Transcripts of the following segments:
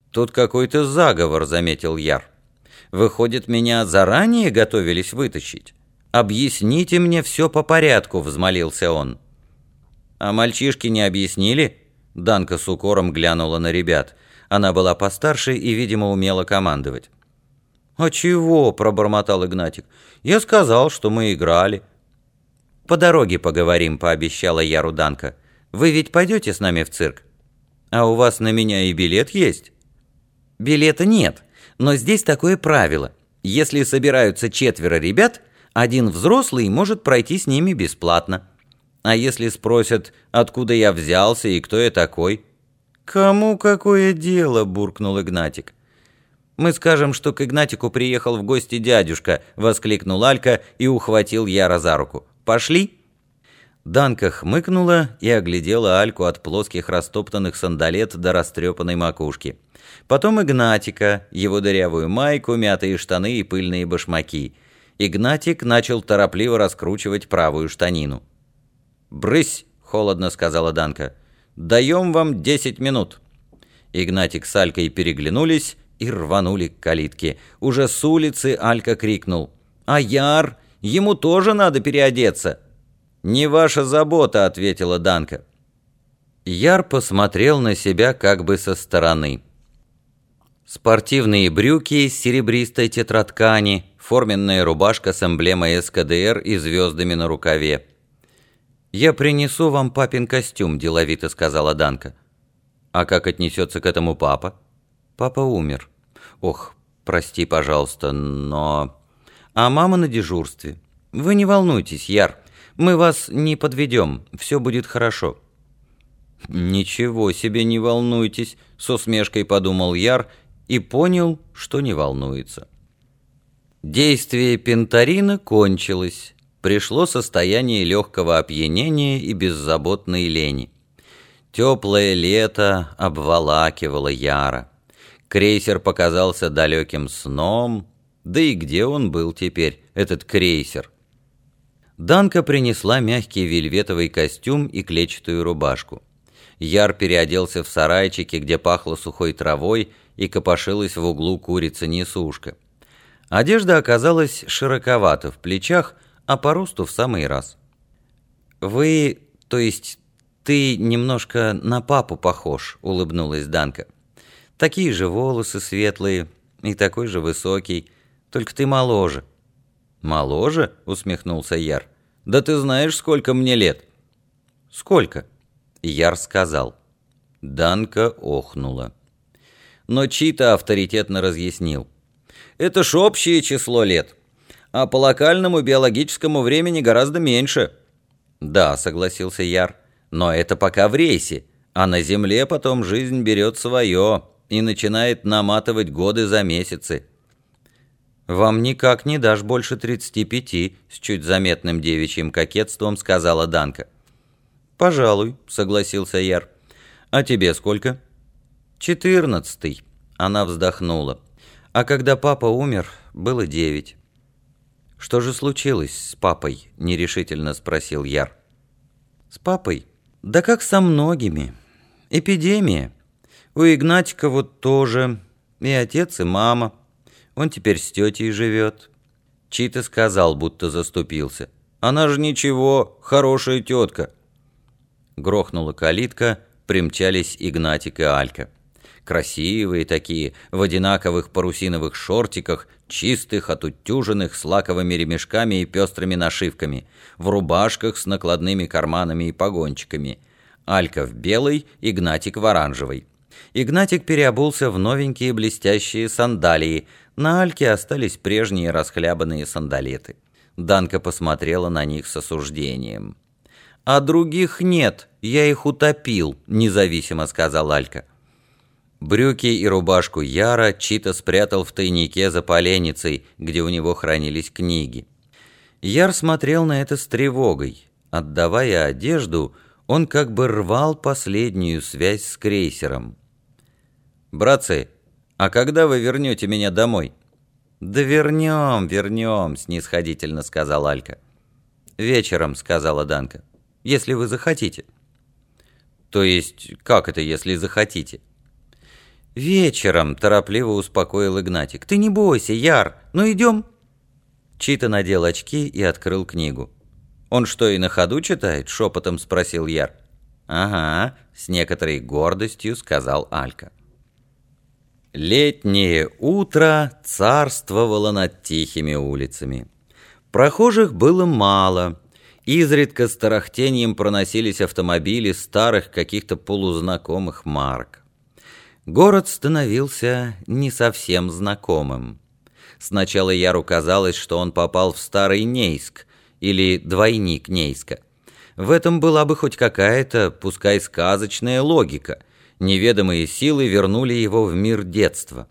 «Тут какой-то заговор», — заметил Яр. «Выходит, меня заранее готовились вытащить? Объясните мне все по порядку», — взмолился он. «А мальчишки не объяснили?» Данка с укором глянула на ребят. Она была постарше и, видимо, умела командовать. «А чего?» — пробормотал Игнатик. «Я сказал, что мы играли». «По дороге поговорим», — пообещала Яру Данка. «Вы ведь пойдете с нами в цирк? А у вас на меня и билет есть?» «Билета нет, но здесь такое правило. Если собираются 4 ребят, один взрослый может пройти с ними бесплатно. А если спросят, откуда я взялся и кто я такой?» «Кому какое дело?» — буркнул Игнатик. «Мы скажем, что к Игнатику приехал в гости дядюшка», — воскликнул Алька и ухватил Яра за руку. «Пошли?» Данка хмыкнула и оглядела Альку от плоских растоптанных сандалет до растрепанной макушки. Потом Игнатика, его дырявую майку, мятые штаны и пыльные башмаки. Игнатик начал торопливо раскручивать правую штанину. «Брысь!» — холодно сказала Данка. «Даем вам 10 минут». Игнатик с Алькой переглянулись и рванули к калитке. Уже с улицы Алька крикнул: «А Яр? Ему тоже надо переодеться!» «Не ваша забота», — ответила Данка. Яр посмотрел на себя как бы со стороны. Спортивные брюки из серебристой тетраткани, форменная рубашка с эмблемой СКДР и звездами на рукаве. «Я принесу вам папин костюм», — деловито сказала Данка. «А как отнесется к этому папа?» «Папа умер». «Ох, прости, пожалуйста, но...» «А мама на дежурстве. Вы не волнуйтесь, Яр. Мы вас не подведем, все будет хорошо». «Ничего себе, не волнуйтесь», — с усмешкой подумал Яр и понял, что не волнуется. Действие пентарина кончилось. Пришло состояние легкого опьянения и беззаботной лени. Теплое лето обволакивало Яра. Крейсер показался далеким сном. Да и где он был теперь, этот крейсер? Данка принесла мягкий вельветовый костюм и клетчатую рубашку. Яр переоделся в сарайчике, где пахло сухой травой, и копошилась в углу курица-несушка. Одежда оказалась широковата в плечах, а по росту в самый раз. «Вы, то есть ты немножко на папу похож», — улыбнулась Данка. «Такие же волосы светлые и такой же высокий, только ты моложе». «Моложе?» — усмехнулся Яр. «Да ты знаешь, сколько мне лет?» «Сколько?» — Яр сказал. Данка охнула. Но Чита авторитетно разъяснил. «Это ж общее число лет, а по локальному биологическому времени гораздо меньше». «Да», — согласился Яр, — «но это пока в рейсе, а на Земле потом жизнь берет свое и начинает наматывать годы за месяцы». «Вам никак не дашь больше 35, с чуть заметным девичьим кокетством сказала Данка. «Пожалуй», — согласился Яр. «А тебе сколько?» 14. Она вздохнула. «А когда папа умер, было 9». «Что же случилось с папой?» — нерешительно спросил Яр. «С папой? Да как со многими. Эпидемия. У Игнатика вот тоже. И отец, и мама. Он теперь с тетей живет». Чита сказал, будто заступился. «Она же ничего, хорошая тетка». Грохнула калитка, примчались Игнатик и Алька. Красивые такие, в одинаковых парусиновых шортиках, чистых, отутюженных, с лаковыми ремешками и пестрыми нашивками, в рубашках с накладными карманами и погончиками. Алька в белой, Игнатик в оранжевой. Игнатик переобулся в новенькие блестящие сандалии, на Альке остались прежние расхлябанные сандалеты. Данка посмотрела на них с осуждением. «А других нет, я их утопил», — независимо сказал Алька. Брюки и рубашку Яра Чита спрятал в тайнике за поленницей, где у него хранились книги. Яр смотрел на это с тревогой. Отдавая одежду, он как бы рвал последнюю связь с крейсером. «Братцы, а когда вы вернете меня домой?» «Да вернем», — снисходительно сказал Алька. «Вечером», — сказала Данка, — «если вы захотите». «То есть, как это, если захотите?» «Вечером», — торопливо успокоил Игнатик. «Ты не бойся, Яр, ну идем». Чита надел очки и открыл книгу. «Он что, и на ходу читает?» — шепотом спросил Яр. «Ага», — с некоторой гордостью сказал Алька. Летнее утро царствовало над тихими улицами. Прохожих было мало. Изредка с тарахтением проносились автомобили старых каких-то полузнакомых марок. Город становился не совсем знакомым. Сначала Яру казалось, что он попал в старый Нейск, или двойник Нейска. В этом была бы хоть какая-то, пускай сказочная логика. Неведомые силы вернули его в мир детства.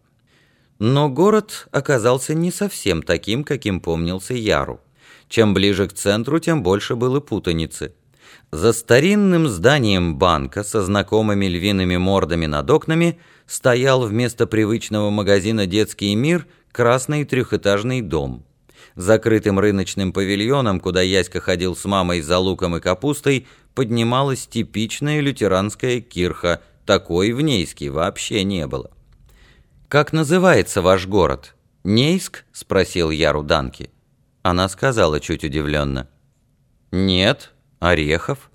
Но город оказался не совсем таким, каким помнился Яру. Чем ближе к центру, тем больше было путаницы. За старинным зданием банка со знакомыми львиными мордами над окнами стоял вместо привычного магазина «Детский мир» красный трехэтажный дом. Закрытым рыночным павильоном, куда Яська ходил с мамой за луком и капустой, поднималась типичная лютеранская кирха. Такой в Нейске вообще не было. «Как называется ваш город? Нейск?» — спросил Яру Данки. Она сказала чуть удивленно. «Нет, Орехов».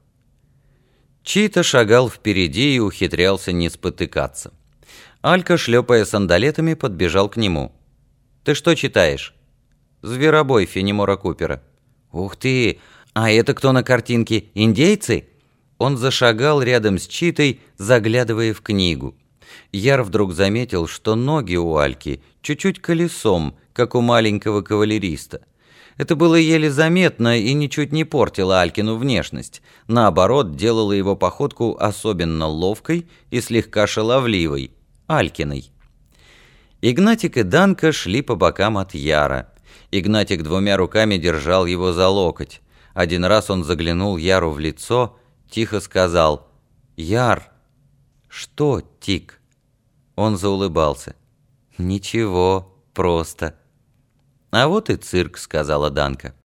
Чита шагал впереди и ухитрялся не спотыкаться. Алька, шлепая сандалетами, подбежал к нему. «Ты что читаешь?» «Зверобой» Фенемора Купера. «Ух ты! А это кто на картинке? Индейцы?» Он зашагал рядом с Читой, заглядывая в книгу. Яр вдруг заметил, что ноги у Альки чуть-чуть колесом, как у маленького кавалериста. Это было еле заметно и ничуть не портило Алькину внешность. Наоборот, делало его походку особенно ловкой и слегка шаловливой, Алькиной. Игнатик и Данка шли по бокам от Яра. Игнатик двумя руками держал его за локоть. Один раз он заглянул Яру в лицо, тихо сказал: «Яр!» «Что, Тик?» Он заулыбался. «Ничего, просто». «А вот и цирк», — сказала Данка.